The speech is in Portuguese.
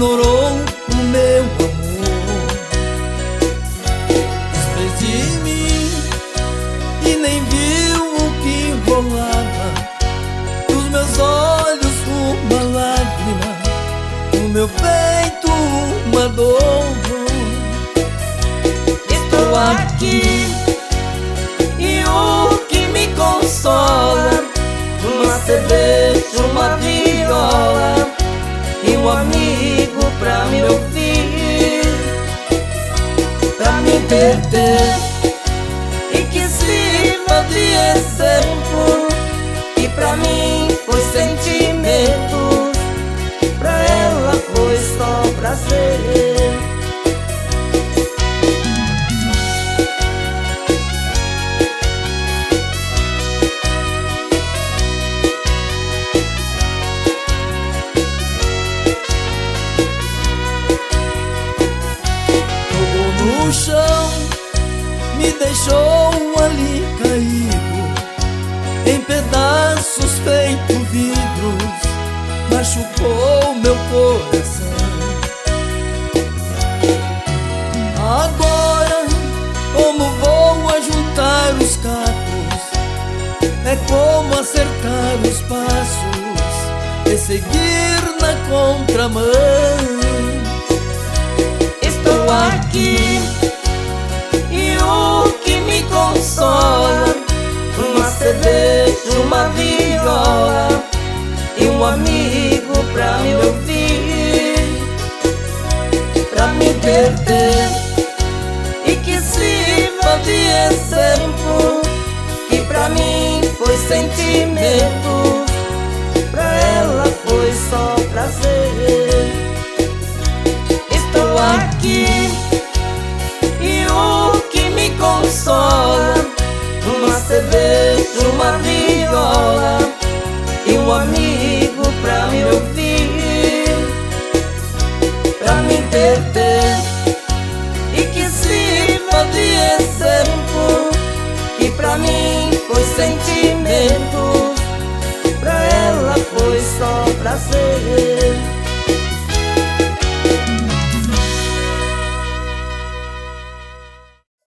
ignorou o meu amor. Desfez de mim e nem viu o que rolava. Dos meus olhos uma lágrima, no meu peito uma dor. Estou aqui e o que me consola, uma cerveja, uma viola e um amigo pra me ouvir, pra me perder e que sirva de exemplo. E pra mim foi sentimento, pra ela foi só prazer. No chão, me deixou ali caído, em pedaços feito vidros, machucou meu coração. Agora, como vou ajuntar os cacos? É como acertar os passos e seguir na contramão. Estou aqui e o que me consola, uma cerveja, uma viola e um amigo pra me ouvir, pra me perder e que sirva de exemplo. Que pra mim foi sentimento, pra ela foi só prazer. Estou aqui e o que me consola, uma cerveja, uma viola e um amigo pra me ouvir, pra me perder e que sirva de exemplo. Que pra mim foi sentimento, pra ela foi só prazer.